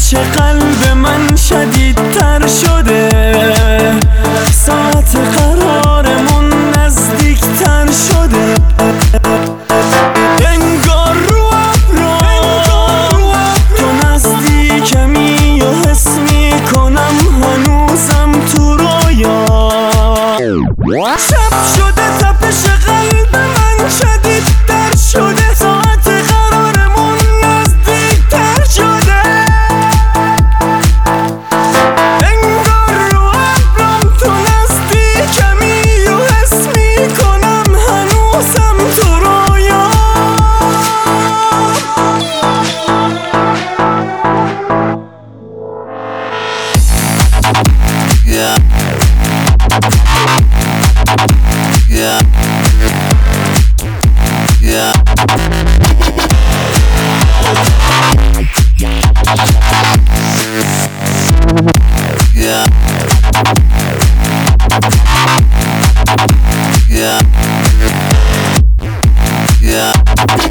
تپش قلب من شدیدتر شده، ساعت قرارمون نزدیکتر شده. انگار رو ابرا تو نزدیکمی و حس میکنم هنوزم تو رویا. شب شده تپش قلب من شدیدتر شده، ساعت قرارمون نزدیکتر شده. انگار رو ابرام تو نزدیکمی و حس میکنم هنوزم تو رویا. Yeah. Yeah. Yeah. Yeah. Yeah. Yeah.